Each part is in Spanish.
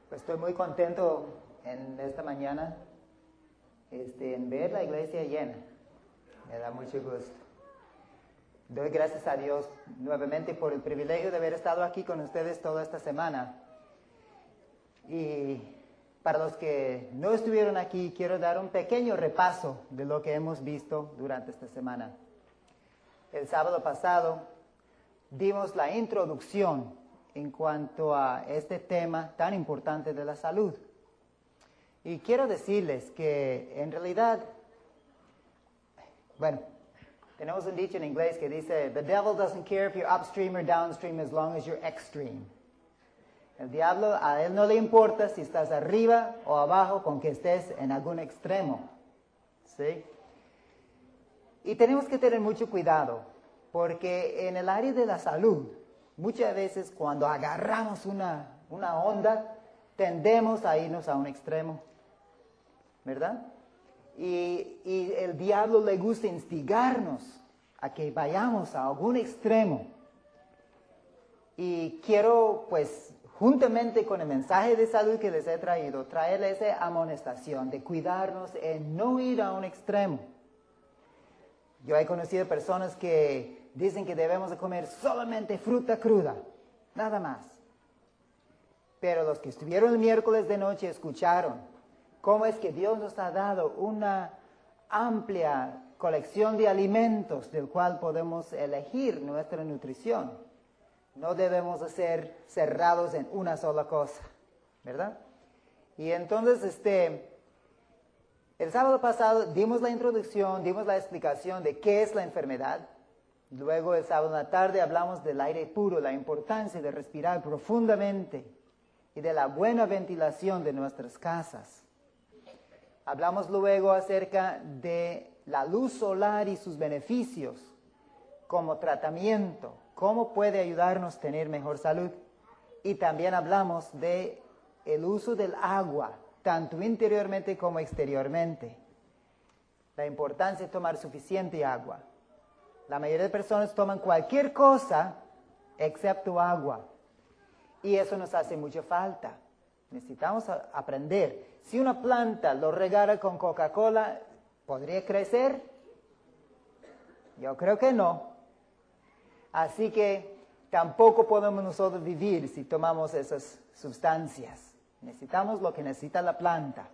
Pues estoy muy contento en esta mañana en ver la iglesia llena. Me da mucho gusto. Doy gracias a Dios nuevamente por el privilegio de haber estado aquí con ustedes toda esta semana. Y para los que no estuvieron aquí, quiero dar un pequeño repaso de lo que hemos visto durante esta semana. El sábado pasado dimos la introducción en cuanto a este tema tan importante de la salud. Y quiero decirles que en realidad, tenemos un dicho en inglés que dice, the devil doesn't care if you're upstream or downstream as long as you're extreme. El diablo, a él no le importa si estás arriba o abajo con que estés en algún extremo. ¿Sí? Y tenemos que tener mucho cuidado, porque en el área de la salud, muchas veces cuando agarramos una onda, tendemos a irnos a un extremo, ¿verdad? Y el diablo le gusta instigarnos a que vayamos a algún extremo. Y quiero, pues, juntamente con el mensaje de salud que les he traído, traerles esa amonestación de cuidarnos en no ir a un extremo. Yo he conocido personas que dicen que debemos de comer solamente fruta cruda, nada más. Pero los que estuvieron el miércoles de noche escucharon cómo es que Dios nos ha dado una amplia colección de alimentos del cual podemos elegir nuestra nutrición. No debemos de ser cerrados en una sola cosa, ¿verdad? Y entonces, el sábado pasado dimos la introducción, dimos la explicación de qué es la enfermedad. Luego el sábado en la tarde hablamos del aire puro, la importancia de respirar profundamente y de la buena ventilación de nuestras casas. Hablamos luego acerca de la luz solar y sus beneficios como tratamiento, cómo puede ayudarnos a tener mejor salud. Y también hablamos de el uso del agua, tanto interiormente como exteriormente. La importancia de tomar suficiente agua. La mayoría de personas toman cualquier cosa excepto agua. Y eso nos hace mucha falta. Necesitamos aprender. Si una planta lo regara con Coca-Cola, ¿podría crecer? Yo creo que no. Así que tampoco podemos nosotros vivir si tomamos esas sustancias. Necesitamos lo que necesita la planta.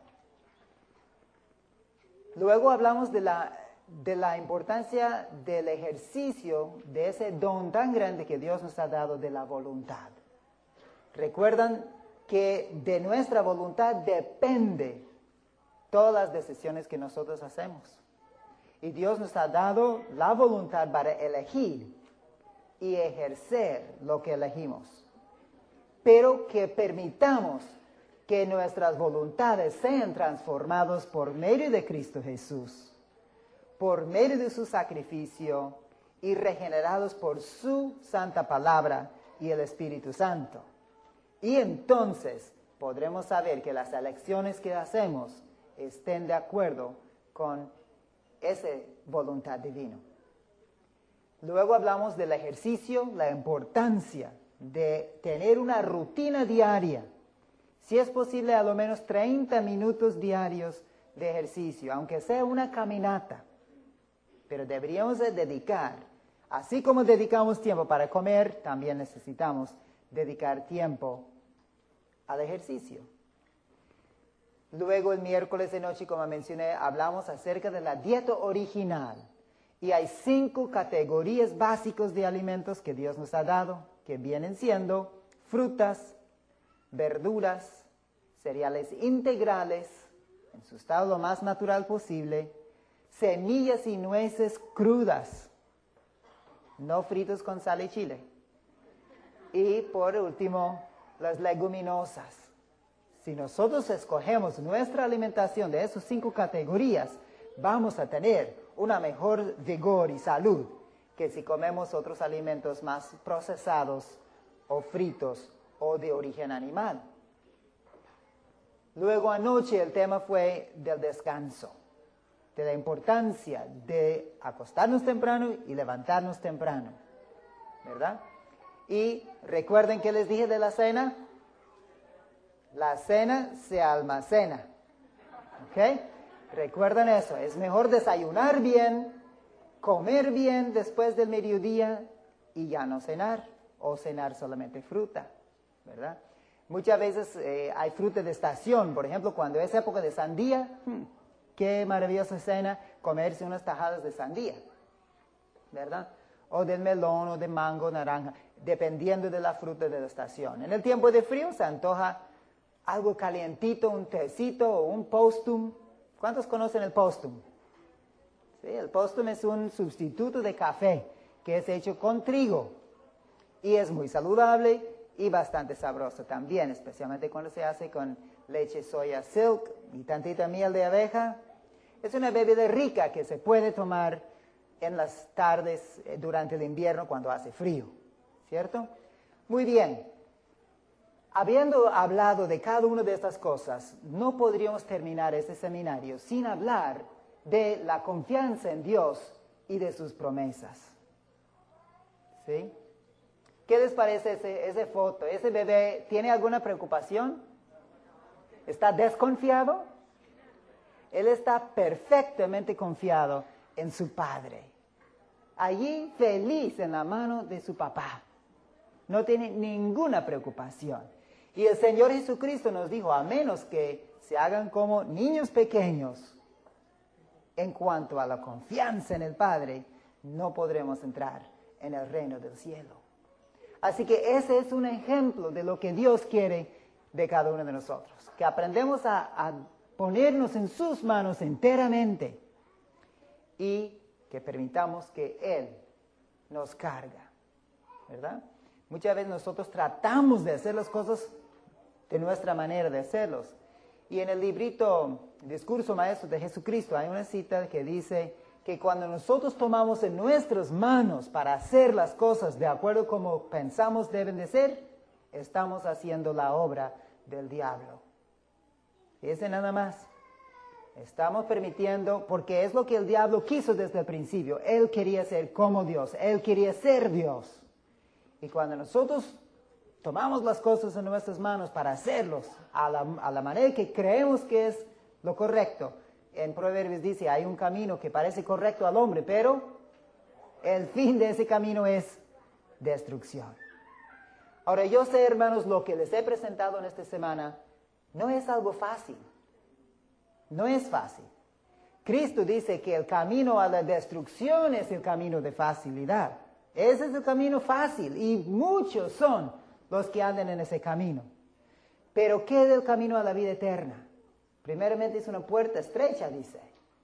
Luego hablamos de la importancia del ejercicio, de ese don tan grande que Dios nos ha dado de la voluntad. Recuerdan que de nuestra voluntad depende todas las decisiones que nosotros hacemos. Y Dios nos ha dado la voluntad para elegir y ejercer lo que elegimos. Pero que permitamos que nuestras voluntades sean transformadas por medio de Cristo Jesús, por medio de su sacrificio y regenerados por su santa palabra y el Espíritu Santo. Y entonces podremos saber que las elecciones que hacemos estén de acuerdo con esa voluntad divina. Luego hablamos del ejercicio, la importancia de tener una rutina diaria. Si es posible, a lo menos 30 minutos diarios de ejercicio, aunque sea una caminata. Pero deberíamos de dedicar, así como dedicamos tiempo para comer, también necesitamos dedicar tiempo al ejercicio. Luego el miércoles de noche, como mencioné, hablamos acerca de la dieta original. Y hay 5 categorías básicas de alimentos que Dios nos ha dado, que vienen siendo frutas, verduras, cereales integrales, en su estado lo más natural posible, semillas y nueces crudas, no fritos con sal y chile. Y por último, las leguminosas. Si nosotros escogemos nuestra alimentación de esas 5 categorías, vamos a tener una mejor vigor y salud que si comemos otros alimentos más procesados o fritos o de origen animal. Luego anoche el tema fue del descanso, de la importancia de acostarnos temprano y levantarnos temprano, ¿verdad? Y recuerden que les dije de la cena, La cena se almacena. ¿Ok? Recuerden eso. Es mejor desayunar bien, comer bien después del mediodía y ya no cenar. O cenar solamente fruta, ¿verdad? Muchas veces hay fruta de estación. Por ejemplo, cuando es época de sandía, qué maravillosa cena comerse unas tajadas de sandía, ¿verdad? O del melón, o de mango, naranja, dependiendo de la fruta de la estación. En el tiempo de frío se antoja algo calientito, un tecito o un postum. ¿Cuántos conocen el postum? Sí, el postum es un sustituto de café que es hecho con trigo y es muy saludable y bastante sabroso también, especialmente cuando se hace con leche soya silk y tantita miel de abeja. Es una bebida rica que se puede tomar en las tardes durante el invierno cuando hace frío, ¿cierto? Muy bien. Habiendo hablado de cada una de estas cosas, no podríamos terminar este seminario sin hablar de la confianza en Dios y de sus promesas. ¿Sí? ¿Qué les parece esa foto? ¿Ese bebé tiene alguna preocupación? ¿Está desconfiado? Él está perfectamente confiado en su padre. Allí feliz en la mano de su papá. No tiene ninguna preocupación. Y el Señor Jesucristo nos dijo, a menos que se hagan como niños pequeños, en cuanto a la confianza en el Padre, no podremos entrar en el reino del cielo. Así que ese es un ejemplo de lo que Dios quiere de cada uno de nosotros. Que aprendemos a ponernos en sus manos enteramente y que permitamos que Él nos carga, ¿verdad? Muchas veces nosotros tratamos de hacer las cosas de nuestra manera de hacerlos. Y en el librito Discurso Maestro de Jesucristo hay una cita que dice que cuando nosotros tomamos en nuestras manos para hacer las cosas de acuerdo como pensamos deben de ser, estamos haciendo la obra del diablo. Ese nada más. Estamos permitiendo, porque es lo que el diablo quiso desde el principio. Él quería ser como Dios. Él quería ser Dios. Y cuando nosotros tomamos las cosas en nuestras manos para hacerlos a la manera que creemos que es lo correcto, en Proverbios dice, hay un camino que parece correcto al hombre, pero el fin de ese camino es destrucción. Ahora, yo sé, hermanos, lo que les he presentado en esta semana no es algo fácil. No es fácil. Cristo dice que el camino a la destrucción es el camino de facilidad. Ese es el camino fácil y muchos son los que andan en ese camino. Pero ¿qué del camino a la vida eterna? Primeramente es una puerta estrecha, dice.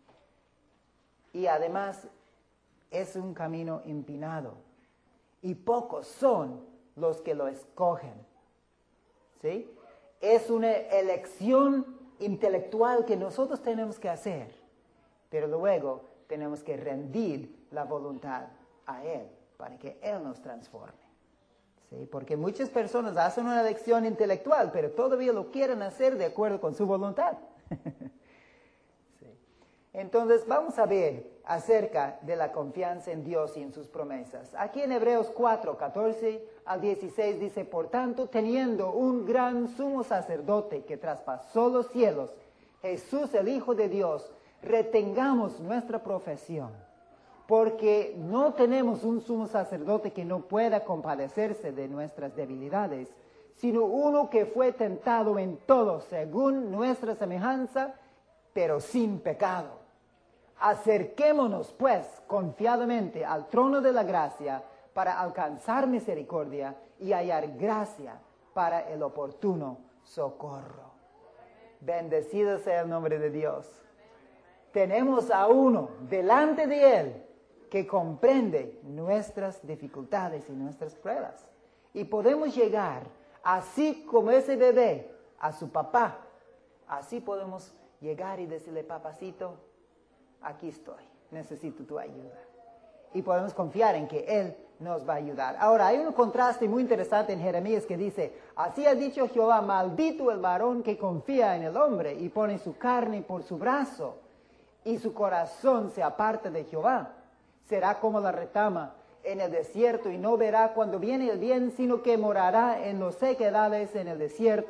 Y además es un camino empinado. Y pocos son los que lo escogen. ¿Sí? Es una elección intelectual que nosotros tenemos que hacer. Pero luego tenemos que rendir la voluntad a Él para que Él nos transforme. ¿Sí? Porque muchas personas hacen una elección intelectual, pero todavía lo quieren hacer de acuerdo con su voluntad. ¿Sí? Entonces vamos a ver acerca de la confianza en Dios y en sus promesas. Aquí en Hebreos 4, 14 al 16 dice, por tanto, teniendo un gran sumo sacerdote que traspasó los cielos, Jesús el Hijo de Dios, retengamos nuestra profesión. Porque no tenemos un sumo sacerdote que no pueda compadecerse de nuestras debilidades, sino uno que fue tentado en todo según nuestra semejanza, pero sin pecado. Acerquémonos, pues, confiadamente al trono de la gracia para alcanzar misericordia y hallar gracia para el oportuno socorro. Bendecido sea el nombre de Dios. Tenemos a uno delante de Él que comprende nuestras dificultades y nuestras pruebas. Y podemos llegar, así como ese bebé, a su papá. Así podemos llegar y decirle, papacito, aquí estoy, necesito tu ayuda. Y podemos confiar en que Él nos va a ayudar. Ahora, hay un contraste muy interesante en Jeremías que dice, así ha dicho Jehová, maldito el varón que confía en el hombre y pone su carne por su brazo, y su corazón se aparta de Jehová. Será como la retama en el desierto y no verá cuando viene el bien, sino que morará en los sequedades en el desierto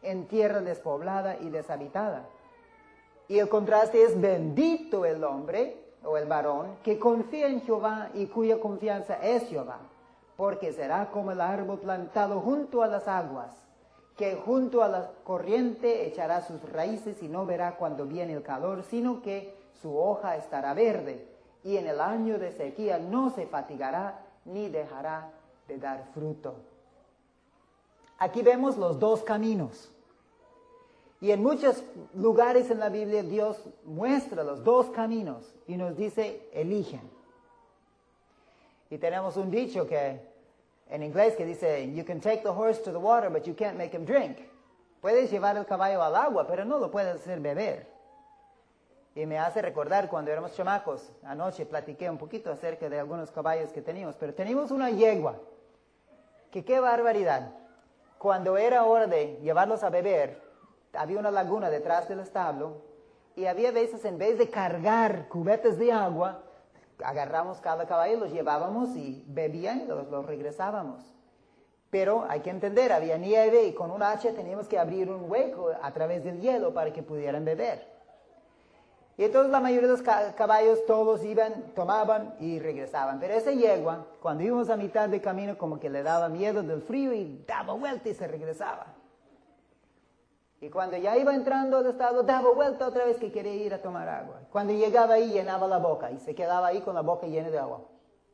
en tierra despoblada y deshabitada. Y el contraste es bendito el hombre o el varón que confía en Jehová y cuya confianza es Jehová, porque será como el árbol plantado junto a las aguas, que junto a la corriente echará sus raíces y no verá cuando viene el calor, sino que su hoja estará verde, y en el año de sequía no se fatigará ni dejará de dar fruto. Aquí vemos los dos caminos. Y en muchos lugares en la Biblia Dios muestra los dos caminos y nos dice, eligen. Y tenemos un dicho que en inglés que dice, you can take the horse to the water, but you can't make him drink. Puedes llevar el caballo al agua, pero no lo puedes hacer beber. Y me hace recordar cuando éramos chamacos, anoche platiqué un poquito acerca de algunos caballos que teníamos, pero teníamos una yegua, que qué barbaridad. Cuando era hora de llevarlos a beber, había una laguna detrás del establo, y había veces en vez de cargar cubetas de agua, agarramos cada caballo, los llevábamos y bebían y los regresábamos. Pero hay que entender, había nieve y con un hacha teníamos que abrir un hueco a través del hielo para que pudieran beber. Y entonces la mayoría de los caballos todos iban, tomaban y regresaban. Pero esa yegua, cuando íbamos a mitad de camino, como que le daba miedo del frío y daba vuelta y se regresaba. Y cuando ya iba entrando al establo, daba vuelta otra vez que quería ir a tomar agua. Cuando llegaba ahí, llenaba la boca y se quedaba ahí con la boca llena de agua.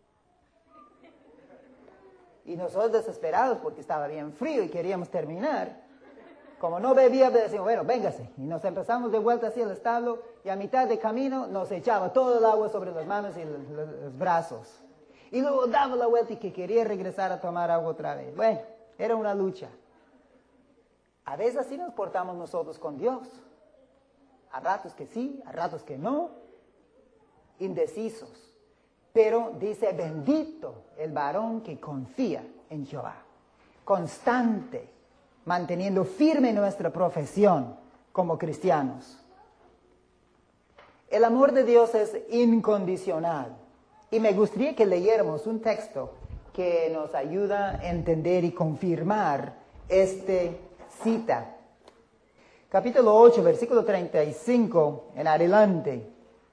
Y nosotros desesperados porque estaba bien frío y queríamos terminar. Como no bebía, decíamos, bueno, véngase. Y nos empezamos de vuelta hacia el establo y a mitad de camino nos echaba todo el agua sobre las manos y los brazos. Y luego daba la vuelta y que quería regresar a tomar agua otra vez. Bueno, era una lucha. A veces así nos portamos nosotros con Dios. A ratos que sí, a ratos que no. Indecisos. Pero dice, bendito el varón que confía en Jehová. Constante, manteniendo firme nuestra profesión como cristianos. El amor de Dios es incondicional. Y me gustaría que leyéramos un texto que nos ayuda a entender y confirmar cita. Capítulo 8, versículo 35 en adelante.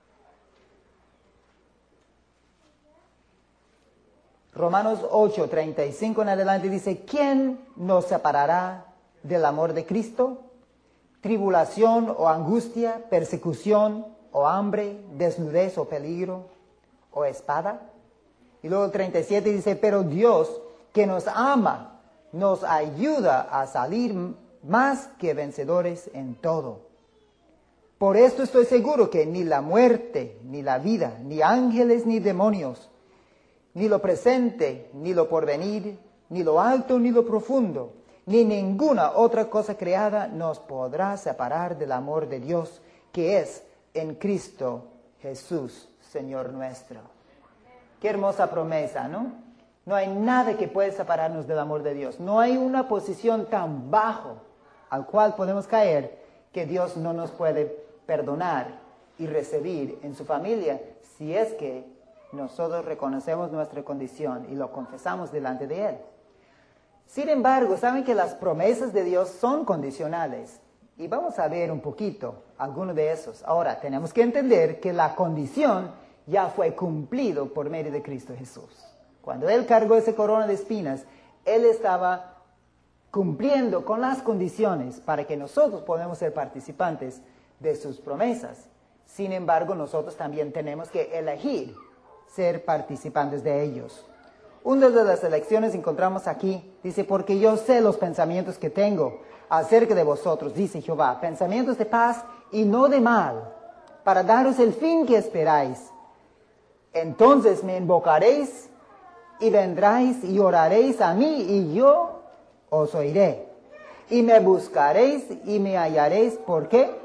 Romanos 8, 35 en adelante dice, ¿quién nos separará del amor de Cristo? ¿Tribulación o angustia, persecución o hambre, desnudez o peligro o espada? Y luego el 37 dice, pero Dios que nos ama, nos ayuda a salir más que vencedores en todo. Por esto estoy seguro que ni la muerte, ni la vida, ni ángeles, ni demonios, ni lo presente, ni lo porvenir, ni lo alto, ni lo profundo, ni ninguna otra cosa creada nos podrá separar del amor de Dios, que es en Cristo Jesús, Señor nuestro. Qué hermosa promesa, ¿no? No hay nada que pueda separarnos del amor de Dios. No hay una posición tan bajo al cual podemos caer que Dios no nos puede perdonar y recibir en su familia si es que nosotros reconocemos nuestra condición y lo confesamos delante de Él. Sin embargo, saben que las promesas de Dios son condicionales. Y vamos a ver un poquito algunos de esos. Ahora, tenemos que entender que la condición ya fue cumplido por medio de Cristo Jesús. Cuando Él cargó esa corona de espinas, Él estaba cumpliendo con las condiciones para que nosotros podamos ser participantes de sus promesas. Sin embargo, nosotros también tenemos que elegir ser participantes de ellos. Una de las elecciones encontramos aquí, dice, porque yo sé los pensamientos que tengo acerca de vosotros, dice Jehová, pensamientos de paz y no de mal, para daros el fin que esperáis. Entonces me invocaréis y vendráis y oraréis a mí y yo os oiré. Y me buscaréis y me hallaréis. ¿Por qué?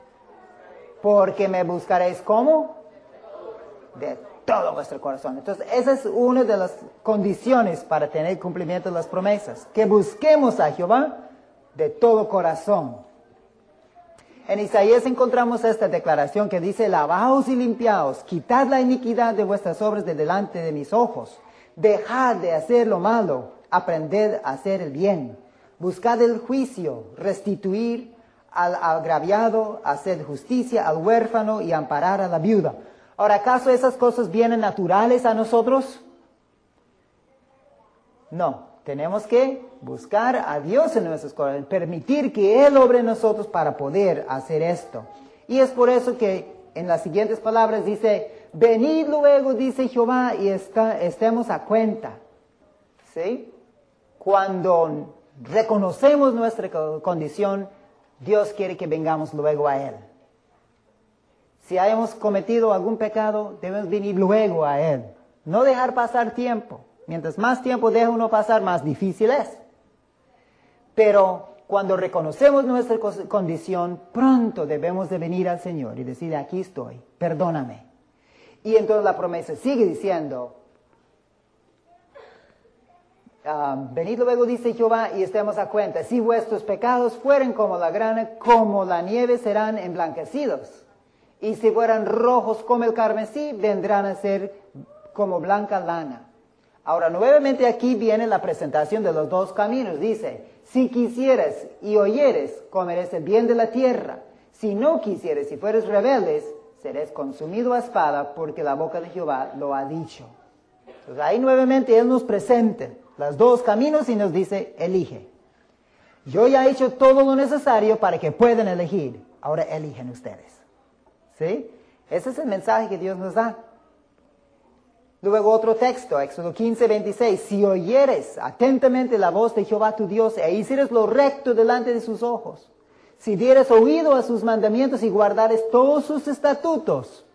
Porque me buscaréis ¿cómo? De todo vuestro corazón. Entonces, esa es una de las condiciones para tener cumplimiento de las promesas. Que busquemos a Jehová de todo corazón. En Isaías encontramos esta declaración que dice, lavaos y limpiaos, quitad la iniquidad de vuestras obras de delante de mis ojos. Dejad de hacer lo malo, aprended a hacer el bien. buscad el juicio, restituir al agraviado, hacer justicia al huérfano y amparar a la viuda. Ahora, ¿acaso esas cosas vienen naturales a nosotros? No, tenemos que buscar a Dios en nuestros corazones, permitir que Él obre en nosotros para poder hacer esto. Y es por eso que en las siguientes palabras dice, venid luego, dice Jehová, y estemos a cuenta. ¿Sí? Cuando reconocemos nuestra condición, Dios quiere que vengamos luego a Él. Si hayamos cometido algún pecado, debemos venir luego a Él. No dejar pasar tiempo. Mientras más tiempo deja uno pasar, más difícil es. Pero cuando reconocemos nuestra condición, pronto debemos de venir al Señor y decir, aquí estoy, perdóname. Y entonces la promesa sigue diciendo, venid luego, dice Jehová, y estemos a cuenta. Si vuestros pecados fueren como la grana, como la nieve serán emblanquecidos. Y si fueran rojos como el carmesí, vendrán a ser como blanca lana. Ahora, nuevamente aquí viene la presentación de los dos caminos. Dice, si quisieres y oyeres, comerás el bien de la tierra. Si no quisieres y fueres rebeldes, serás consumido a espada, porque la boca de Jehová lo ha dicho. Entonces ahí nuevamente Él nos presenta los dos caminos y nos dice, elige. Yo ya he hecho todo lo necesario para que puedan elegir. Ahora eligen ustedes. ¿Sí? Ese es el mensaje que Dios nos da. Luego otro texto, Éxodo 15, 26. Si oyeres atentamente la voz de Jehová tu Dios e hicieres lo recto delante de sus ojos, si dieres oído a sus mandamientos y guardares todos sus estatutos,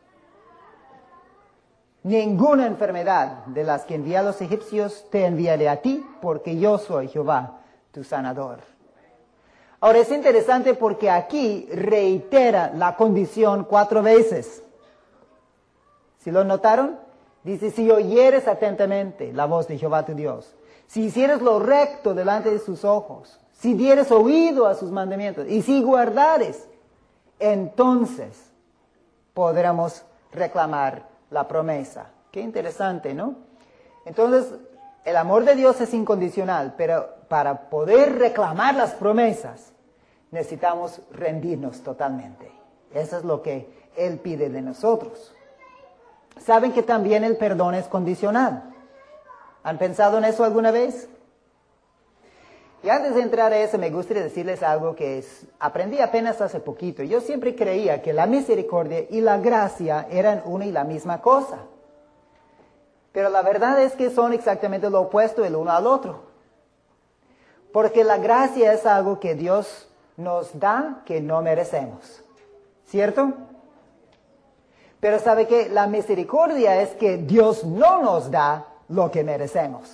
ninguna enfermedad de las que envié a los egipcios te enviaré a ti, porque yo soy Jehová, tu sanador. Ahora es interesante porque aquí reitera la condición 4 veces. ¿Sí lo notaron? Dice, si oyeres atentamente la voz de Jehová tu Dios, si hicieres lo recto delante de sus ojos, si dieres oído a sus mandamientos y si guardares, entonces podremos reclamar la promesa. Qué interesante, ¿no? Entonces, el amor de Dios es incondicional, pero para poder reclamar las promesas, necesitamos rendirnos totalmente. Eso es lo que Él pide de nosotros. ¿Saben que también el perdón es condicional? ¿Han pensado en eso alguna vez? Y antes de entrar a eso, me gustaría decirles algo que aprendí apenas hace poquito. Yo siempre creía que la misericordia y la gracia eran una y la misma cosa. Pero la verdad es que son exactamente lo opuesto el uno al otro. Porque la gracia es algo que Dios nos da que no merecemos. ¿Cierto? Pero ¿sabe qué? La misericordia es que Dios no nos da lo que merecemos.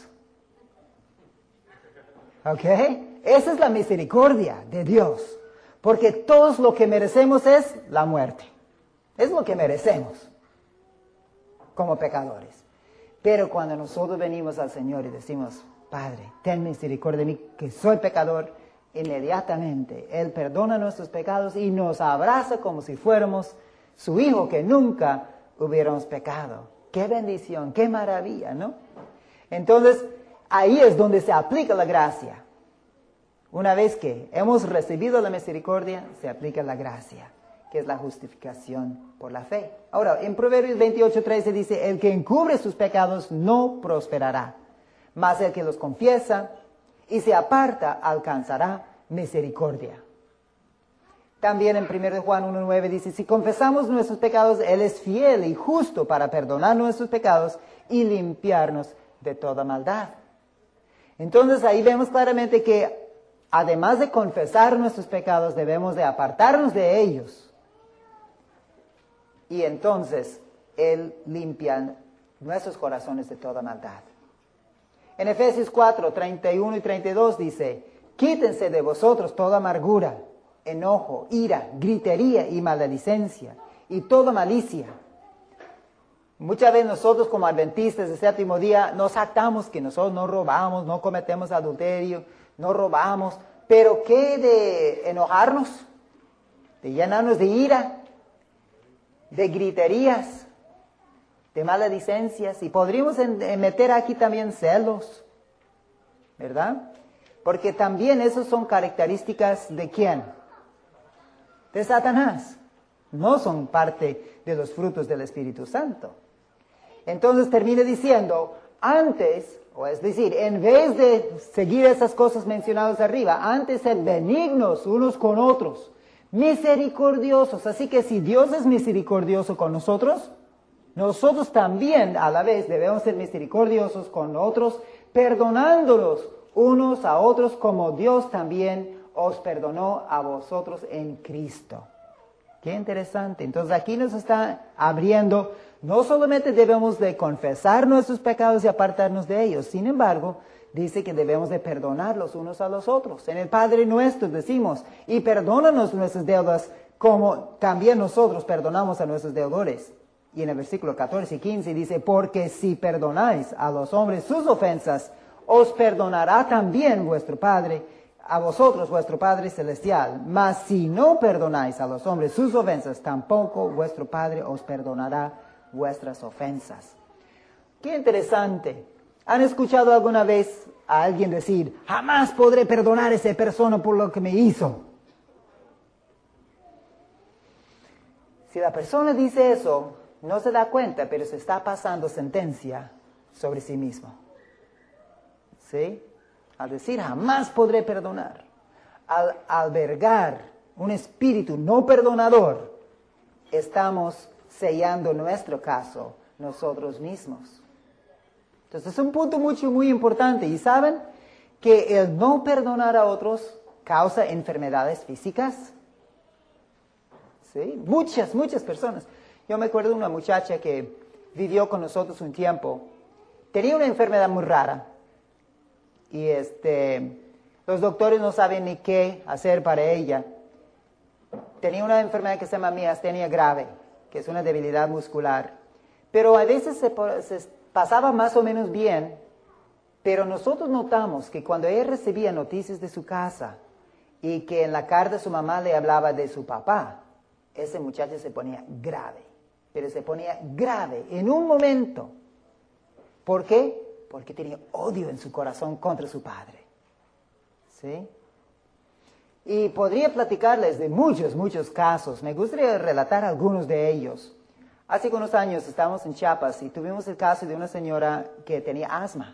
¿Ok? Esa es la misericordia de Dios. Porque todo lo que merecemos es la muerte. Es lo que merecemos como pecadores. Pero cuando nosotros venimos al Señor y decimos, Padre, ten misericordia de mí, que soy pecador, inmediatamente Él perdona nuestros pecados y nos abraza como si fuéramos su hijo que nunca hubiéramos pecado. ¡Qué bendición! ¡Qué maravilla! ¿No? Entonces, ahí es donde se aplica la gracia. Una vez que hemos recibido la misericordia, se aplica la gracia, que es la justificación por la fe. Ahora, en Proverbios 28:13 dice, el que encubre sus pecados no prosperará, mas el que los confiesa y se aparta alcanzará misericordia. También en 1 Juan 1:9 dice, si confesamos nuestros pecados, Él es fiel y justo para perdonar nuestros pecados y limpiarnos de toda maldad. Entonces ahí vemos claramente que además de confesar nuestros pecados, debemos de apartarnos de ellos. Y entonces Él limpia nuestros corazones de toda maldad. En Efesios 4:31 y 32 dice, quítense de vosotros toda amargura, enojo, ira, gritería y maledicencia, y toda malicia. Muchas veces nosotros como adventistas de séptimo día nos jactamos que nosotros no robamos, no cometemos adulterio, no robamos, pero ¿qué de enojarnos? De llenarnos de ira, de griterías, de maledicencias, y podríamos meter aquí también celos, ¿verdad? Porque también esas son características ¿de quién? De Satanás. No son parte de los frutos del Espíritu Santo. Entonces termina diciendo, antes, o es decir, en vez de seguir esas cosas mencionadas arriba, antes ser benignos unos con otros, misericordiosos. Así que si Dios es misericordioso con nosotros, nosotros también a la vez debemos ser misericordiosos con otros, perdonándolos unos a otros como Dios también os perdonó a vosotros en Cristo. Qué interesante. Entonces aquí nos está abriendo, no solamente debemos de confesar nuestros pecados y apartarnos de ellos, sin embargo, dice que debemos de perdonar los unos a los otros. En el Padre Nuestro decimos, y perdónanos nuestras deudas como también nosotros perdonamos a nuestros deudores. Y en el versículo 14 y 15 dice, porque si perdonáis a los hombres sus ofensas, os perdonará también vuestro Padre, a vosotros vuestro Padre Celestial. Mas si no perdonáis a los hombres sus ofensas, tampoco vuestro Padre os perdonará vuestras ofensas. Qué interesante. ¿Han escuchado alguna vez a alguien decir, jamás podré perdonar a esa persona por lo que me hizo? Si la persona dice eso, no se da cuenta, pero se está pasando sentencia sobre sí mismo. ¿Sí? Al decir jamás podré perdonar, al albergar un espíritu no perdonador, estamos sellando nuestro caso nosotros mismos. Entonces es un punto muy importante. ¿Y saben que el no perdonar a otros causa enfermedades físicas? ¿Sí? Muchas personas. Yo me acuerdo de una muchacha que vivió con nosotros un tiempo. Tenía una enfermedad muy rara. Y los doctores no saben ni qué hacer para ella. Tenía una enfermedad que se llama miastenia grave, que es una debilidad muscular. Pero a veces se pasaba más o menos bien, pero nosotros notamos que cuando ella recibía noticias de su casa y que en la carta su mamá le hablaba de su papá, ese muchacho se ponía grave, pero se ponía grave en un momento. ¿Por qué? Porque tenía odio en su corazón contra su padre. ¿Sí? Y podría platicarles de muchos casos. Me gustaría relatar algunos de ellos. Hace unos años estábamos en Chiapas y tuvimos el caso de una señora que tenía asma.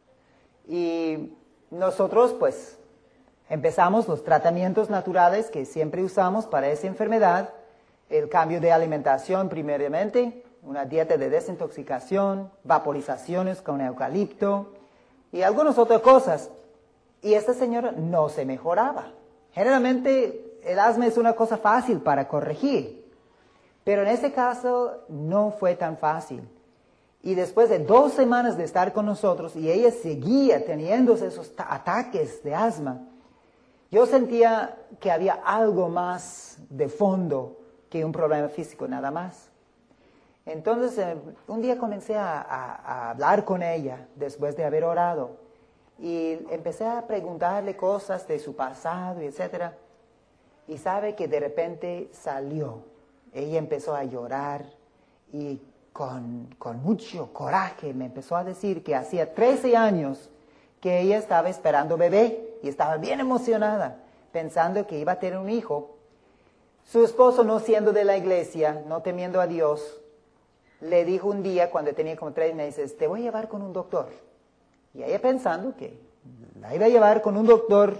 Y nosotros pues empezamos los tratamientos naturales que siempre usamos para esa enfermedad. El cambio de alimentación primeramente, una dieta de desintoxicación, vaporizaciones con eucalipto y algunas otras cosas. Y esta señora no se mejoraba. Generalmente el asma es una cosa fácil para corregir, pero en este caso no fue tan fácil. Y después de 2 semanas de estar con nosotros y ella seguía teniendo esos ataques de asma, yo sentía que había algo más de fondo que un problema físico nada más. Entonces, un día comencé a hablar con ella después de haber orado y empecé a preguntarle cosas de su pasado, etc. Y sabe que de repente salió. Ella empezó a llorar y con mucho coraje me empezó a decir que hacía 13 años que ella estaba esperando bebé y estaba bien emocionada, pensando que iba a tener un hijo. Su esposo, no siendo de la iglesia, no temiendo a Dios, le dijo un día, cuando tenía como 3 meses, te voy a llevar con un doctor. Y ella pensando que la iba a llevar con un doctor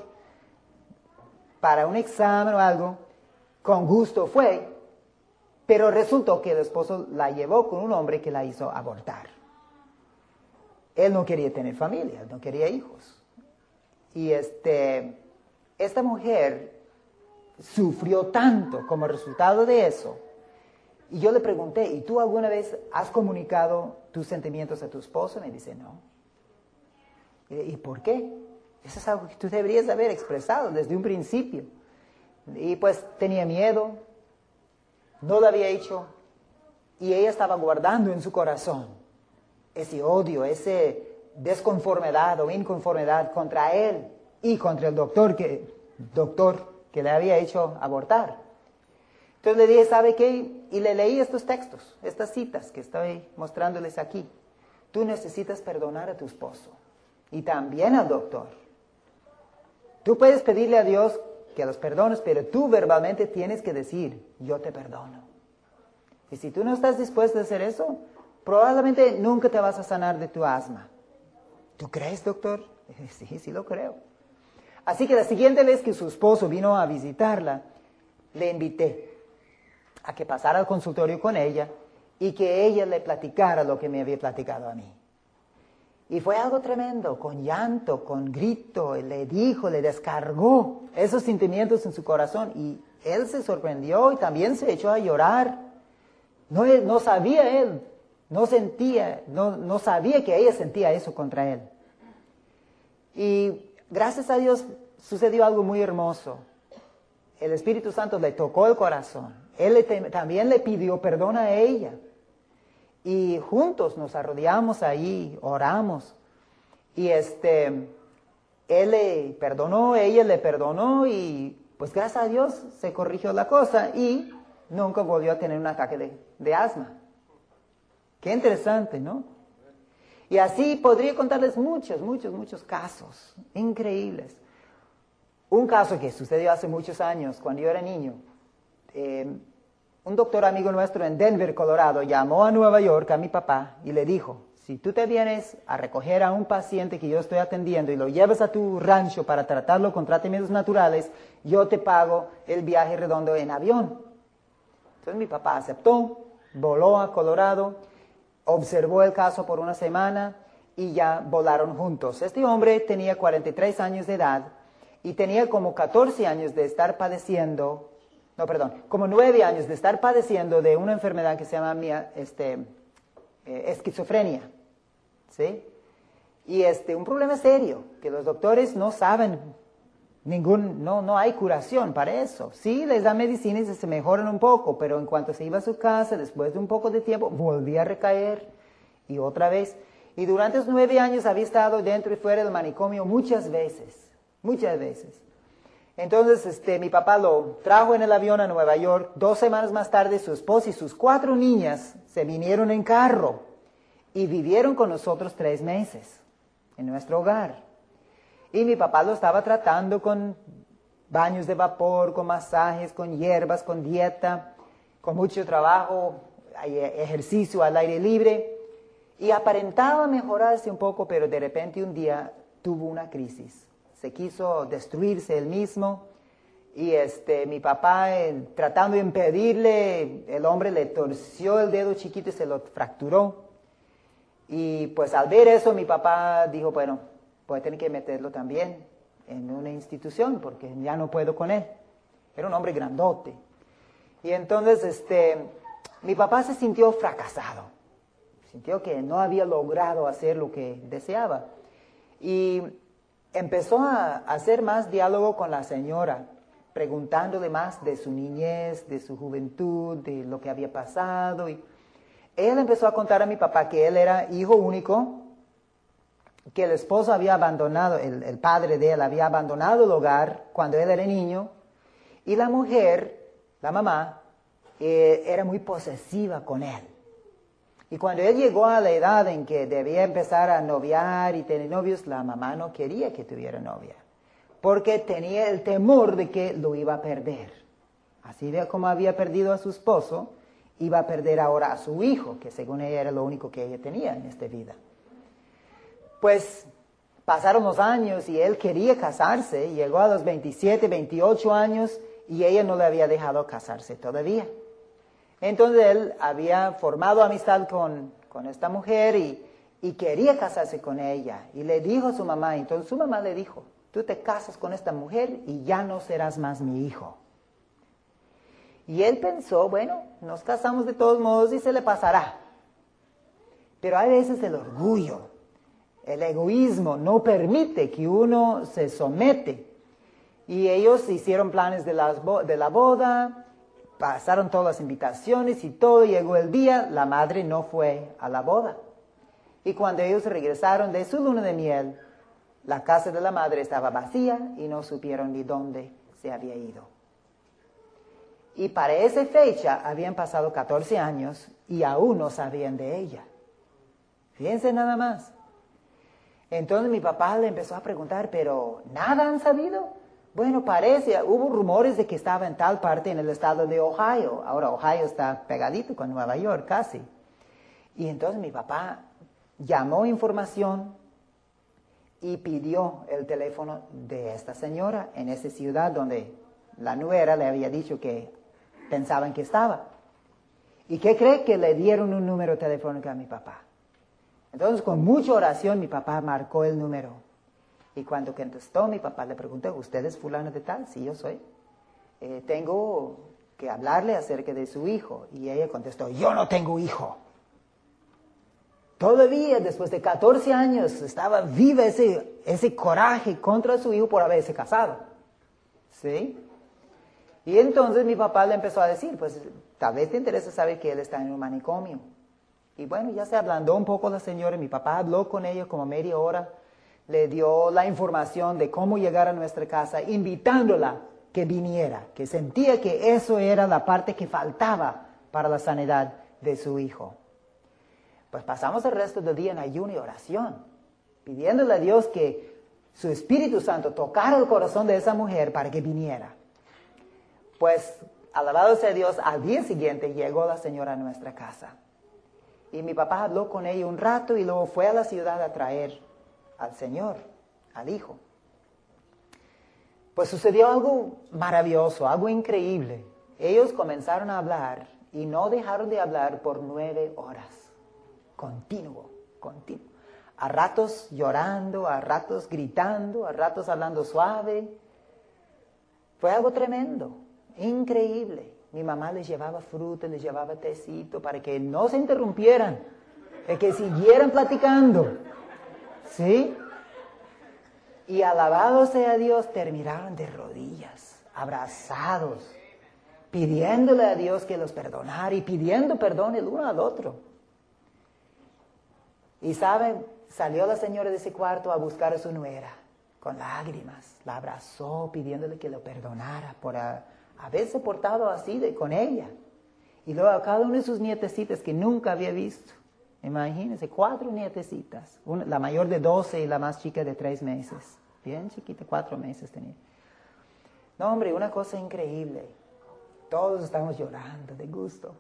para un examen o algo, con gusto fue, pero resultó que el esposo la llevó con un hombre que la hizo abortar. Él no quería tener familia, no quería hijos. Y esta mujer sufrió tanto como resultado de eso. Y yo le pregunté, ¿y tú alguna vez has comunicado tus sentimientos a tu esposo? Me dice, no. ¿Y por qué? Eso es algo que tú deberías haber expresado desde un principio. Y pues tenía miedo, no lo había hecho, y ella estaba guardando en su corazón ese odio, esa desconformidad o inconformidad contra él y contra el doctor que le había hecho abortar. Entonces le dije, ¿sabe qué? Y le leí estos textos, estas citas que estoy mostrándoles aquí. Tú necesitas perdonar a tu esposo y también al doctor. Tú puedes pedirle a Dios que los perdones, pero tú verbalmente tienes que decir, yo te perdono. Y si tú no estás dispuesto a hacer eso, probablemente nunca te vas a sanar de tu asma. ¿Tú crees, doctor? Sí, sí lo creo. Así que la siguiente vez que su esposo vino a visitarla, le invité a que pasara al consultorio con ella y que ella le platicara lo que me había platicado a mí. Y fue algo tremendo, con llanto, con grito, le dijo, le descargó esos sentimientos en su corazón y él se sorprendió y también se echó a llorar. No sabía él, no sabía que ella sentía eso contra él. Y gracias a Dios sucedió algo muy hermoso. El Espíritu Santo le tocó el corazón. Él también le pidió perdón a ella. Y juntos nos arrodillamos ahí, oramos. Y él le perdonó, ella le perdonó y pues gracias a Dios se corrigió la cosa y nunca volvió a tener un ataque de asma. Qué interesante, ¿no? Y así podría contarles muchos casos increíbles. Un caso que sucedió hace muchos años, cuando yo era niño. Un doctor amigo nuestro en Denver, Colorado, llamó a Nueva York a mi papá y le dijo, si tú te vienes a recoger a un paciente que yo estoy atendiendo y lo llevas a tu rancho para tratarlo con tratamientos naturales, yo te pago el viaje redondo en avión. Entonces mi papá aceptó, voló a Colorado, observó el caso por una semana y ya volaron juntos. Este hombre tenía 43 años de edad y tenía como 14 años de estar padeciendo, como 9 años de estar padeciendo de una enfermedad que se llama esquizofrenia, ¿sí? Y un problema serio, que los doctores no saben, no hay curación para eso. Sí, les dan medicinas y se mejoran un poco, pero en cuanto se iba a su casa, después de un poco de tiempo, volvía a recaer y otra vez. Y durante esos 9 años había estado dentro y fuera del manicomio muchas veces. Entonces, mi papá lo trajo en el avión a Nueva York. 2 semanas más tarde, su esposa y sus 4 niñas se vinieron en carro y vivieron con nosotros 3 meses en nuestro hogar. Y mi papá lo estaba tratando con baños de vapor, con masajes, con hierbas, con dieta, con mucho trabajo, ejercicio al aire libre. Y aparentaba mejorarse un poco, pero de repente un día tuvo una crisis. Se quiso destruirse él mismo y mi papá, tratando de impedirle, el hombre le torció el dedo chiquito y se lo fracturó. Y pues al ver eso mi papá dijo, bueno, voy a tener que meterlo también en una institución porque ya no puedo con él. Era un hombre grandote. Y entonces mi papá se sintió fracasado. Sintió que no había logrado hacer lo que deseaba. Y empezó a hacer más diálogo con la señora, preguntándole más de su niñez, de su juventud, de lo que había pasado. Y él empezó a contar a mi papá que él era hijo único, que el esposo había abandonado, el padre de él había abandonado el hogar cuando él era niño, y la mujer, la mamá, era muy posesiva con él. Y cuando él llegó a la edad en que debía empezar a noviar y tener novios, la mamá no quería que tuviera novia, porque tenía el temor de que lo iba a perder. Así como había perdido a su esposo, iba a perder ahora a su hijo, que según ella era lo único que ella tenía en esta vida. Pues pasaron los años y él quería casarse, llegó a los 27, 28 años y ella no le había dejado casarse todavía. Entonces él había formado amistad con esta mujer y quería casarse con ella. Y le dijo a su mamá, entonces su mamá le dijo, tú te casas con esta mujer y ya no serás más mi hijo. Y él pensó, bueno, nos casamos de todos modos y se le pasará. Pero a veces el orgullo, el egoísmo no permite que uno se somete. Y ellos hicieron planes de la boda, pasaron todas las invitaciones y todo, llegó el día, la madre no fue a la boda. Y cuando ellos regresaron de su luna de miel, la casa de la madre estaba vacía y no supieron ni dónde se había ido. Y para esa fecha habían pasado 14 años y aún no sabían de ella. Fíjense nada más. Entonces mi papá le empezó a preguntar, pero ¿nada han sabido? Bueno, parece, hubo rumores de que estaba en tal parte en el estado de Ohio. Ahora Ohio está pegadito con Nueva York, casi. Y entonces mi papá llamó información y pidió el teléfono de esta señora en esa ciudad donde la nuera le había dicho que pensaban que estaba. ¿Y qué cree? Que le dieron un número telefónico a mi papá. Entonces, con mucha oración, mi papá marcó el número. Y cuando contestó, mi papá le preguntó, ¿usted es fulano de tal? Sí, yo soy. Tengo que hablarle acerca de su hijo. Y ella contestó, yo no tengo hijo. Todavía, después de 14 años, estaba viva ese coraje contra su hijo por haberse casado. ¿Sí? Y entonces mi papá le empezó a decir, pues, tal vez te interesa saber que él está en un manicomio. Y bueno, ya se ablandó un poco la señora, mi papá habló con ella como media hora, le dio la información de cómo llegar a nuestra casa, invitándola que viniera, que sentía que eso era la parte que faltaba para la sanidad de su hijo. Pues pasamos el resto del día en ayuno y oración, pidiéndole a Dios que su Espíritu Santo tocara el corazón de esa mujer para que viniera. Pues, alabado sea Dios, al día siguiente llegó la señora a nuestra casa. Y mi papá habló con ella un rato y luego fue a la ciudad a traer al Señor, al Hijo. Pues sucedió algo maravilloso, algo increíble. Ellos comenzaron a hablar y no dejaron de hablar por 9 horas. Continuo. A ratos llorando, a ratos gritando, a ratos hablando suave. Fue algo tremendo, increíble. Mi mamá les llevaba fruta, les llevaba tecito para que no se interrumpieran, que siguieran platicando. ¿Sí? Y alabado sea Dios, terminaron de rodillas, abrazados, pidiéndole a Dios que los perdonara y pidiendo perdón el uno al otro. Y saben, salió la señora de ese cuarto a buscar a su nuera con lágrimas. La abrazó pidiéndole que lo perdonara por haberse portado así con ella. Y luego a cada una de sus nietecitas que nunca había visto. Imagínense, 4 nietecitas. La mayor de 12 y la más chica de 3 meses. Bien chiquita, 4 meses tenía. No, hombre, una cosa increíble. Todos estamos llorando de gusto.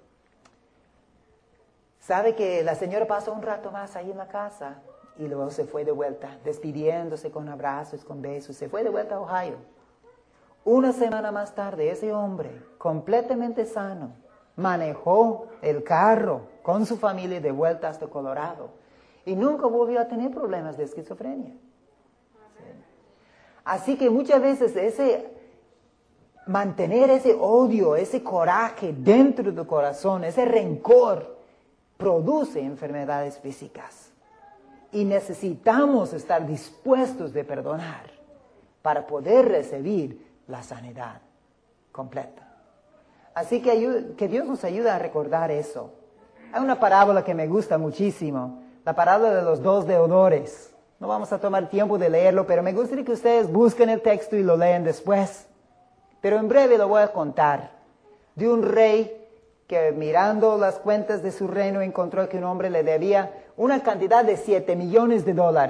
Sabe que la señora pasó un rato más ahí en la casa y luego se fue de vuelta, despidiéndose con abrazos, con besos. Se fue de vuelta a Ohio. Una semana más tarde, ese hombre, completamente sano, manejó el carro con su familia de vuelta hasta Colorado y nunca volvió a tener problemas de esquizofrenia. ¿Sí? Así que muchas veces mantener ese odio, ese coraje dentro del corazón, ese rencor, produce enfermedades físicas. Y necesitamos estar dispuestos de perdonar para poder recibir la sanidad completa. Así que Dios nos ayuda a recordar eso. Hay una parábola que me gusta muchísimo, la parábola de los 2 deudores. No vamos a tomar tiempo de leerlo, pero me gustaría que ustedes busquen el texto y lo lean después. Pero en breve lo voy a contar. De un rey que mirando las cuentas de su reino encontró que un hombre le debía una cantidad de $7 millones,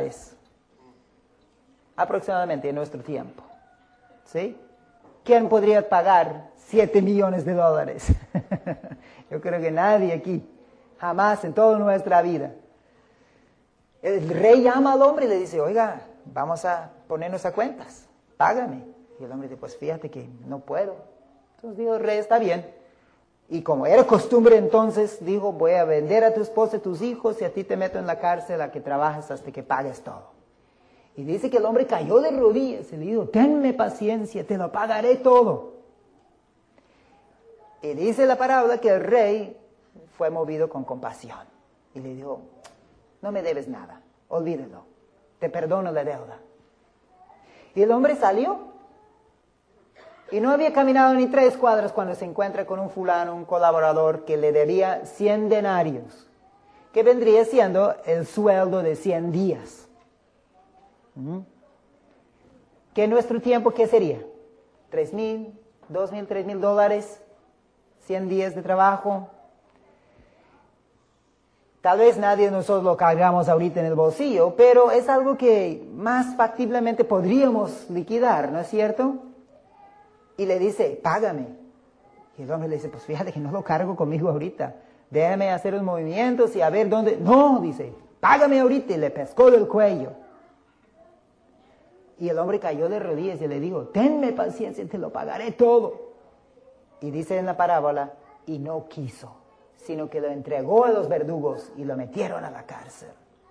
aproximadamente en nuestro tiempo. ¿Sí? ¿Quién podría pagar $7 millones? Yo creo que nadie aquí, jamás en toda nuestra vida. El rey llama al hombre y le dice, oiga, vamos a ponernos a cuentas, págame. Y el hombre dice, pues fíjate que no puedo. Entonces dijo el rey, está bien. Y como era costumbre entonces, dijo, voy a vender a tu esposa y tus hijos y a ti te meto en la cárcel a que trabajes hasta que pagues todo. Y dice que el hombre cayó de rodillas y le dijo, tenme paciencia, te lo pagaré todo. Y dice la parábola que el rey fue movido con compasión. Y le dijo, no me debes nada, olvídalo, te perdono la deuda. Y el hombre salió. Y no había caminado ni 3 cuadras cuando se encuentra con un fulano, un colaborador que le debía 100 denarios, que vendría siendo el sueldo de 100 días. Que en nuestro tiempo, ¿qué sería? $3,000, $2,000, $3,000, 100 días de trabajo. Tal vez nadie de nosotros lo cargamos ahorita en el bolsillo, pero es algo que más factiblemente podríamos liquidar, ¿no es cierto? Y le dice, págame. Y el hombre le dice, pues fíjate que no lo cargo conmigo ahorita. Déjame hacer los movimientos y a ver dónde... No, dice, págame ahorita. Y le pescó del cuello. Y el hombre cayó de rodillas y le dijo, tenme paciencia, te lo pagaré todo. Y dice en la parábola, y no quiso, sino que lo entregó a los verdugos y lo metieron a la cárcel.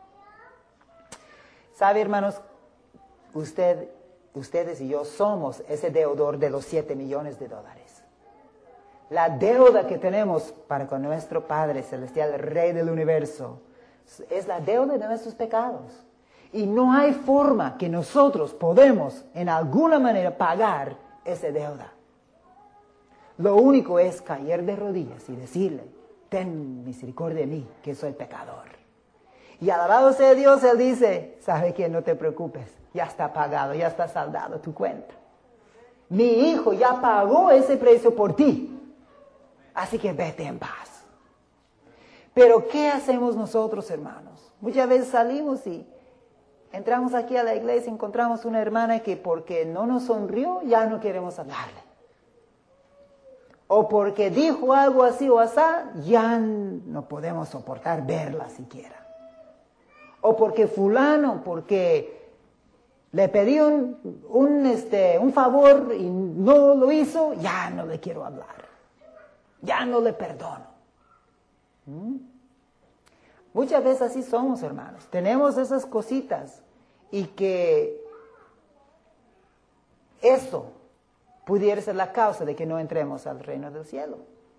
¿Sabe, hermanos? Ustedes y yo somos ese deudor de los $7 millones. La deuda que tenemos para con nuestro Padre Celestial, el Rey del Universo, es la deuda de nuestros pecados. Y no hay forma que nosotros podemos, en alguna manera, pagar esa deuda. Lo único es caer de rodillas y decirle, ten misericordia de mí, que soy pecador. Y alabado sea Dios, Él dice, ¿sabe qué? No te preocupes, ya está pagado, ya está saldado tu cuenta. Mi hijo ya pagó ese precio por ti. Así que vete en paz. Pero ¿qué hacemos nosotros, hermanos? Muchas veces salimos y entramos aquí a la iglesia y encontramos una hermana que porque no nos sonrió, ya no queremos hablarle. O porque dijo algo así o asá, ya no podemos soportar verla siquiera. O porque fulano, porque le pedí un favor y no lo hizo, ya no le quiero hablar. Ya no le perdono. Muchas veces así somos, hermanos. Tenemos esas cositas y que eso pudiera ser la causa de que no entremos al reino del cielo.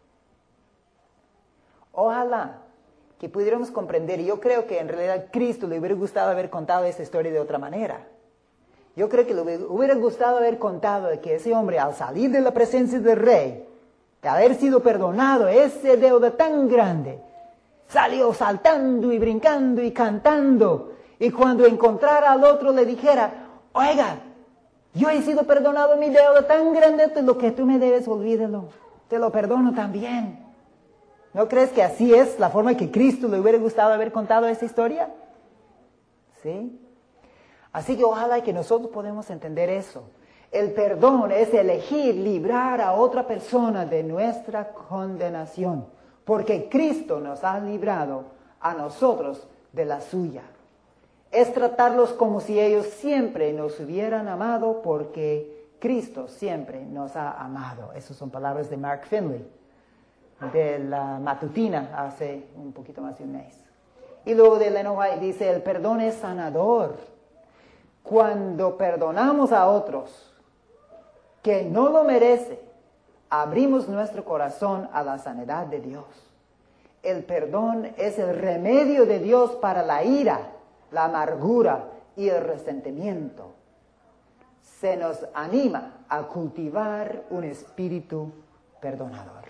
Ojalá que pudiéramos comprender, y yo creo que en realidad a Cristo le hubiera gustado haber contado esa historia de otra manera. Yo creo que le hubiera gustado haber contado de que ese hombre, al salir de la presencia del rey, de haber sido perdonado ese deuda tan grande, salió saltando y brincando y cantando, y cuando encontrara al otro le dijera, oiga, yo he sido perdonado mi deuda tan grande, lo que tú me debes, olvídalo, te lo perdono también. ¿No crees que así es la forma que Cristo le hubiera gustado haber contado esa historia? ¿Sí? Así que ojalá que nosotros podamos entender eso. El perdón es elegir librar a otra persona de nuestra condenación, porque Cristo nos ha librado a nosotros de la suya. Es tratarlos como si ellos siempre nos hubieran amado, porque Cristo siempre nos ha amado. Esas son palabras de Mark Finley, de la matutina, hace un poquito más de un mes. Y luego de Ellen White dice, el perdón es sanador. Cuando perdonamos a otros que no lo merece, abrimos nuestro corazón a la sanidad de Dios. El perdón es el remedio de Dios para la ira, la amargura y el resentimiento. Se nos anima a cultivar un espíritu perdonador.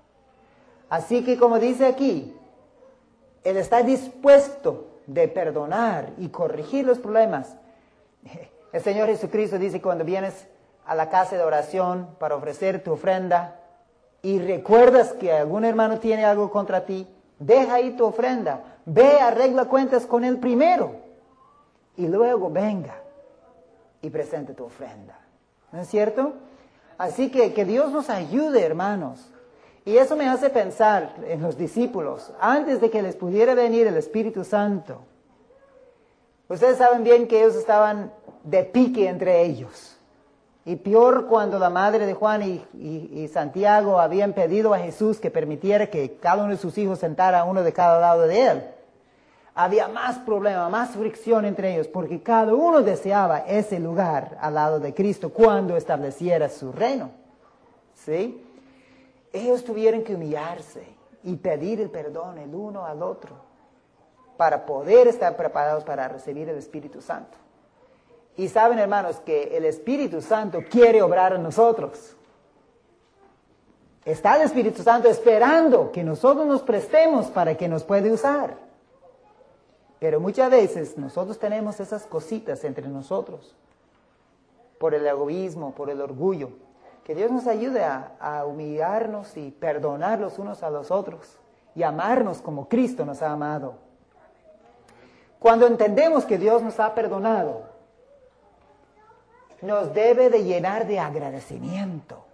Así que, como dice aquí, Él está dispuesto de perdonar y corregir los problemas. El Señor Jesucristo dice, cuando vienes a la casa de oración para ofrecer tu ofrenda y recuerdas que algún hermano tiene algo contra ti, deja ahí tu ofrenda, ve, arregla cuentas con él primero y luego venga y presente tu ofrenda. ¿No es cierto? Así que Dios nos ayude, hermanos. Y eso me hace pensar en los discípulos, antes de que les pudiera venir el Espíritu Santo. Ustedes saben bien que ellos estaban de pique entre ellos. Y peor cuando la madre de Juan y Santiago habían pedido a Jesús que permitiera que cada uno de sus hijos sentara uno de cada lado de él. Había más problema, más fricción entre ellos, porque cada uno deseaba ese lugar al lado de Cristo cuando estableciera su reino. ¿Sí? Ellos tuvieron que humillarse y pedir el perdón el uno al otro para poder estar preparados para recibir el Espíritu Santo. Y saben, hermanos, que el Espíritu Santo quiere obrar en nosotros. Está el Espíritu Santo esperando que nosotros nos prestemos para que nos pueda usar. Pero muchas veces nosotros tenemos esas cositas entre nosotros, por el egoísmo, por el orgullo. Que Dios nos ayude a humillarnos y perdonar los unos a los otros y amarnos como Cristo nos ha amado. Cuando entendemos que Dios nos ha perdonado, nos debe de llenar de agradecimiento.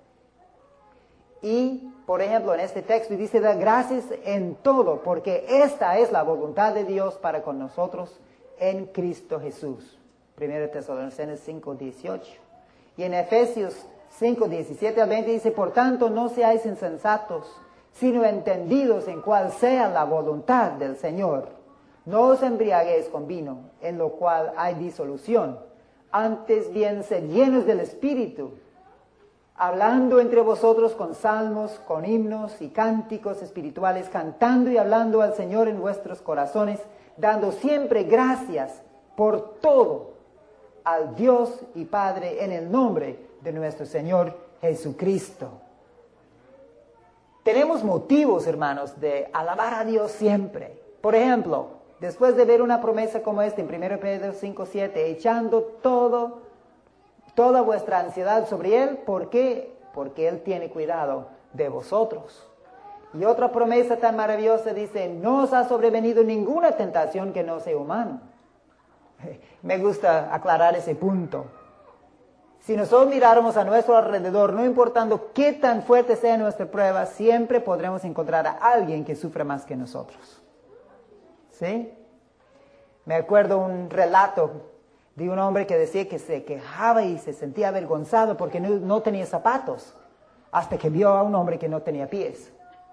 Y, por ejemplo, en este texto dice, da gracias en todo, porque esta es la voluntad de Dios para con nosotros en Cristo Jesús. 1 Tesalonicenses 5:18. Y en Efesios 5:17 al 20 dice, por tanto, no seáis insensatos, sino entendidos en cuál sea la voluntad del Señor. No os embriaguéis con vino, en lo cual hay disolución. Antes bien, sed llenos del Espíritu, hablando entre vosotros con salmos, con himnos y cánticos espirituales, cantando y hablando al Señor en vuestros corazones, dando siempre gracias por todo al Dios y Padre en el nombre de nuestro Señor Jesucristo. Tenemos motivos, hermanos, de alabar a Dios siempre. Por ejemplo, después de ver una promesa como esta en 1 Pedro 5:7, echando toda vuestra ansiedad sobre Él, ¿por qué? Porque Él tiene cuidado de vosotros. Y otra promesa tan maravillosa dice, no os ha sobrevenido ninguna tentación que no sea humana. Me gusta aclarar ese punto. Si nosotros miráramos a nuestro alrededor, no importando qué tan fuerte sea nuestra prueba, siempre podremos encontrar a alguien que sufre más que nosotros. ¿Sí? Me acuerdo un relato de un hombre que decía que se quejaba y se sentía avergonzado porque no tenía zapatos, hasta que vio a un hombre que no tenía pies.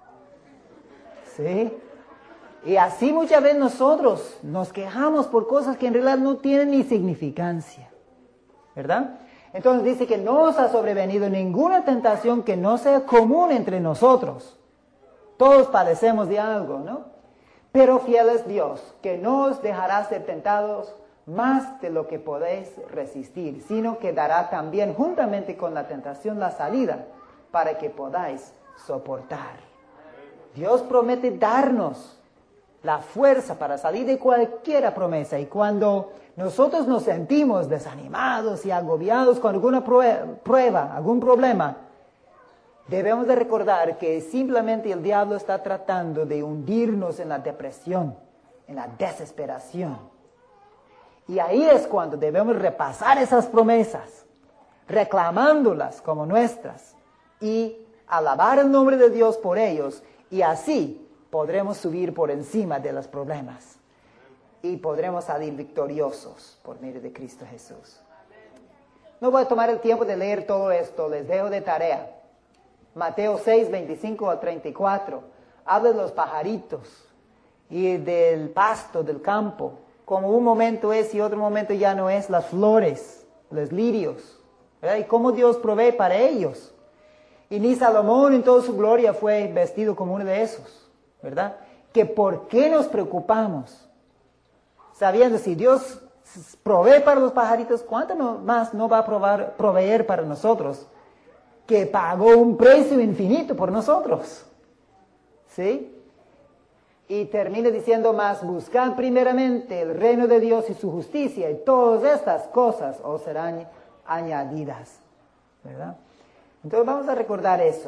¿Sí? Y así muchas veces nosotros nos quejamos por cosas que en realidad no tienen ni significancia, ¿verdad? Entonces dice que no os ha sobrevenido ninguna tentación que no sea común entre nosotros. Todos padecemos de algo, ¿no? Pero fiel es Dios, que no os dejará ser tentados más de lo que podéis resistir, sino que dará también juntamente con la tentación la salida para que podáis soportar. Dios promete darnos la fuerza para salir de cualquier promesa, y cuando nosotros nos sentimos desanimados y agobiados con alguna prueba, algún problema, debemos de recordar que simplemente el diablo está tratando de hundirnos en la depresión, en la desesperación. Y ahí es cuando debemos repasar esas promesas, reclamándolas como nuestras, y alabar el nombre de Dios por ellos, y así podremos subir por encima de los problemas y podremos salir victoriosos por medio de Cristo Jesús. No voy a tomar el tiempo de leer todo esto, les dejo de tarea. Mateo 6, 25 al 34, habla de los pajaritos y del pasto del campo, como un momento es y otro momento ya no es, las flores, los lirios, ¿verdad? Y cómo Dios provee para ellos. Y ni Salomón en toda su gloria fue vestido como uno de esos, ¿verdad? Que por qué nos preocupamos, sabiendo si Dios provee para los pajaritos, ¿cuánto más no va a proveer para nosotros, que pagó un precio infinito por nosotros? ¿Sí? Y termina diciendo más, buscad primeramente el reino de Dios y su justicia, y todas estas cosas os serán añadidas, ¿verdad? Entonces vamos a recordar eso.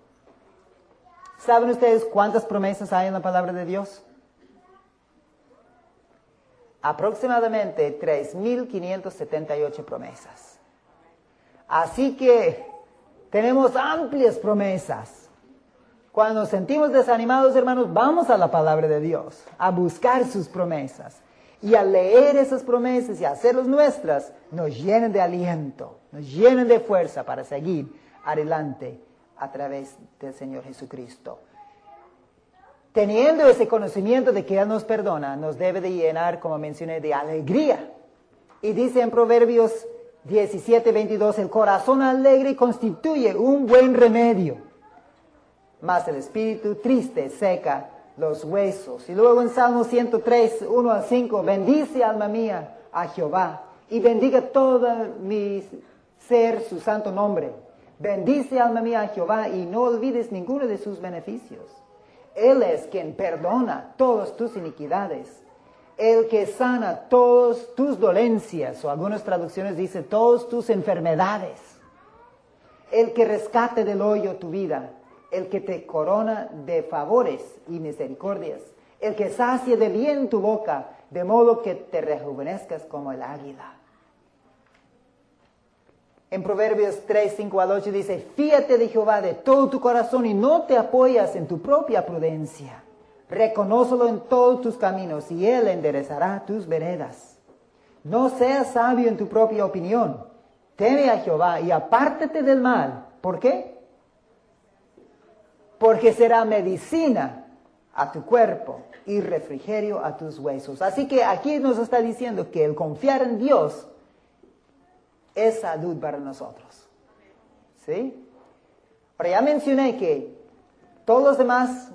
¿Saben ustedes cuántas promesas hay en la palabra de Dios? Aproximadamente 3.578 promesas. Así que tenemos amplias promesas. Cuando nos sentimos desanimados, hermanos, vamos a la palabra de Dios, a buscar sus promesas. Y al leer esas promesas y hacerlas nuestras, nos llenan de aliento, nos llenan de fuerza para seguir adelante a través del Señor Jesucristo. Teniendo ese conocimiento de que Él nos perdona, nos debe de llenar, como mencioné, de alegría. Y dice en Proverbios 17:22, el corazón alegre constituye un buen remedio, mas el espíritu triste seca los huesos. Y luego en Salmo 103, 1 al 5, bendice alma mía a Jehová, y bendiga todo mi ser su santo nombre. Bendice alma mía a Jehová, y no olvides ninguno de sus beneficios. Él es quien perdona todas tus iniquidades, el que sana todas tus dolencias, o algunas traducciones dicen todas tus enfermedades, el que rescate del hoyo tu vida, el que te corona de favores y misericordias, el que sacia de bien tu boca, de modo que te rejuvenezcas como el águila. En Proverbios 3, 5 al 8 dice, fíate de Jehová de todo tu corazón y no te apoyas en tu propia prudencia. Reconócelo en todos tus caminos y Él enderezará tus veredas. No seas sabio en tu propia opinión. Teme a Jehová y apártate del mal. ¿Por qué? Porque será medicina a tu cuerpo y refrigerio a tus huesos. Así que aquí nos está diciendo que el confiar en Dios es salud para nosotros. ¿Sí? Ahora ya mencioné que todos los demás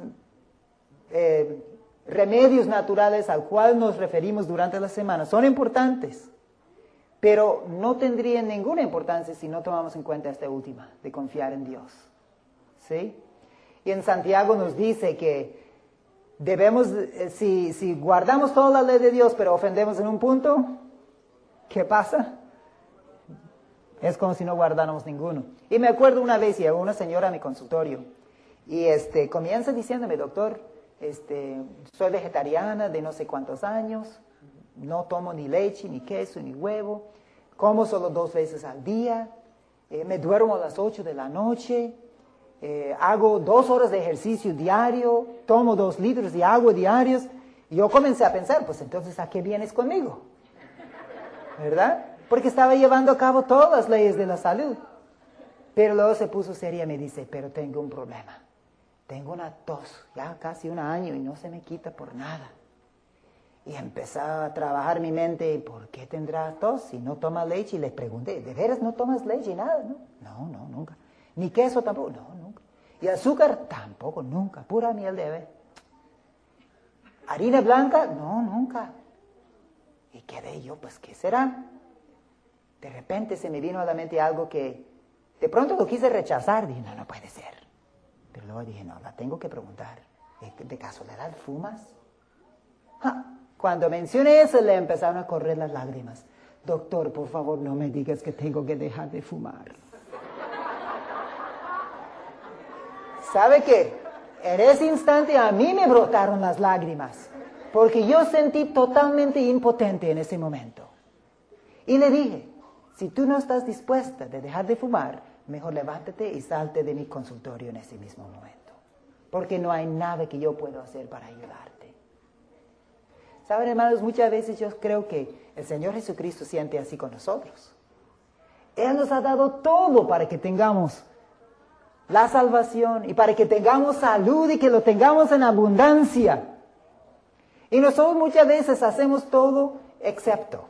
remedios naturales al cual nos referimos durante la semana son importantes, pero no tendrían ninguna importancia si no tomamos en cuenta esta última, de confiar en Dios. ¿Sí? Y en Santiago nos dice que debemos, si guardamos toda la ley de Dios, pero ofendemos en un punto, ¿qué pasa? Es como si no guardáramos ninguno. Y me acuerdo una vez, llegó una señora a mi consultorio y comienza diciéndome, doctor, soy vegetariana de no sé cuántos años, no tomo ni leche, ni queso, ni huevo, como solo 2 veces al día, me duermo a las 8 de la noche, hago 2 horas de ejercicio diario, tomo 2 litros de agua diarios. Y yo comencé a pensar, pues entonces, ¿a qué vienes conmigo? ¿Verdad? Porque estaba llevando a cabo todas las leyes de la salud. Pero luego se puso seria y me dice, pero tengo un problema. Tengo una tos, ya casi 1 año y no se me quita por nada. Y empezaba a trabajar mi mente, ¿por qué tendrá tos si no toma leche? Y le pregunté, ¿de veras no tomas leche? Nada, ¿no? No, nunca. Ni queso tampoco, no, nunca. Y azúcar tampoco, nunca. Pura miel de ave. ¿Harina blanca? No, nunca. Y quedé yo, pues, ¿qué será? De repente se me vino a la mente algo que de pronto lo quise rechazar. Dije, no puede ser. Pero luego dije, no, la tengo que preguntar. ¿De casualidad fumas? Cuando mencioné eso, le empezaron a correr las lágrimas. Doctor, por favor, no me digas que tengo que dejar de fumar. ¿Sabe qué? En ese instante a mí me brotaron las lágrimas, porque yo sentí totalmente impotente en ese momento. Y le dije, si tú no estás dispuesta de dejar de fumar, mejor levántate y salte de mi consultorio en ese mismo momento, porque no hay nada que yo pueda hacer para ayudarte. ¿Saben, hermanos? Muchas veces yo creo que el Señor Jesucristo siente así con nosotros. Él nos ha dado todo para que tengamos la salvación y para que tengamos salud y que lo tengamos en abundancia. Y nosotros muchas veces hacemos todo excepto.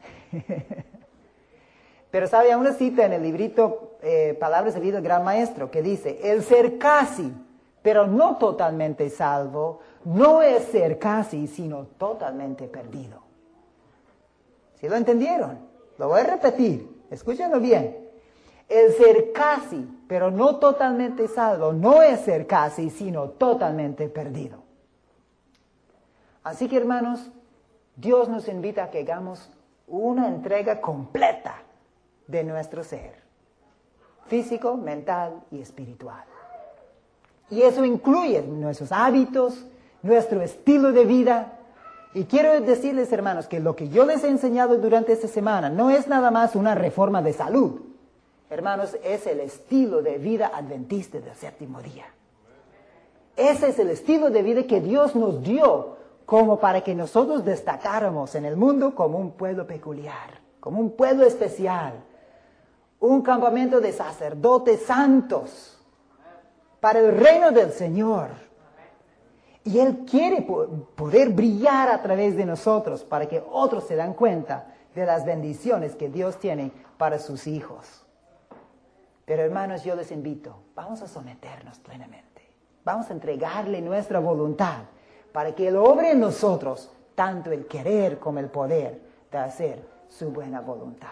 Pero sabe, hay una cita en el librito Palabras de Vida del Gran Maestro que dice, el ser casi, pero no totalmente salvo, no es ser casi, sino totalmente perdido. ¿Sí lo entendieron? Lo voy a repetir, escúchenlo bien. El ser casi, pero no totalmente salvo, no es ser casi, sino totalmente perdido. Así que, hermanos, Dios nos invita a que hagamos una entrega completa de nuestro ser, físico, mental y espiritual. Y eso incluye nuestros hábitos, nuestro estilo de vida. Y quiero decirles, hermanos, que lo que yo les he enseñado durante esta semana no es nada más una reforma de salud. Hermanos, es el estilo de vida adventista del 7º día. Ese es el estilo de vida que Dios nos dio como para que nosotros destacáramos en el mundo como un pueblo peculiar, como un pueblo especial, un campamento de sacerdotes santos para el reino del Señor. Y Él quiere poder brillar a través de nosotros para que otros se dan cuenta de las bendiciones que Dios tiene para sus hijos. Pero hermanos, yo les invito, vamos a someternos plenamente. Vamos a entregarle nuestra voluntad para que Él obre en nosotros tanto el querer como el poder de hacer su buena voluntad.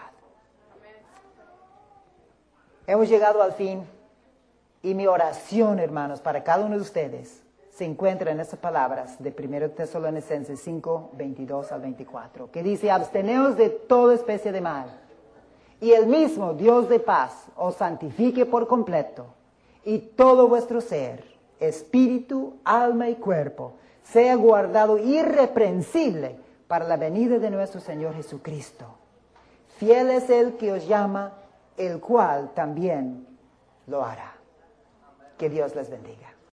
Hemos llegado al fin y mi oración, hermanos, para cada uno de ustedes se encuentra en estas palabras de 1 Tesalonicenses 5, 22 al 24, que dice, absteneos de toda especie de mal, y el mismo Dios de paz os santifique por completo, y todo vuestro ser, espíritu, alma y cuerpo, sea guardado irreprensible para la venida de nuestro Señor Jesucristo. Fiel es el que os llama, el cual también lo hará. Que Dios les bendiga.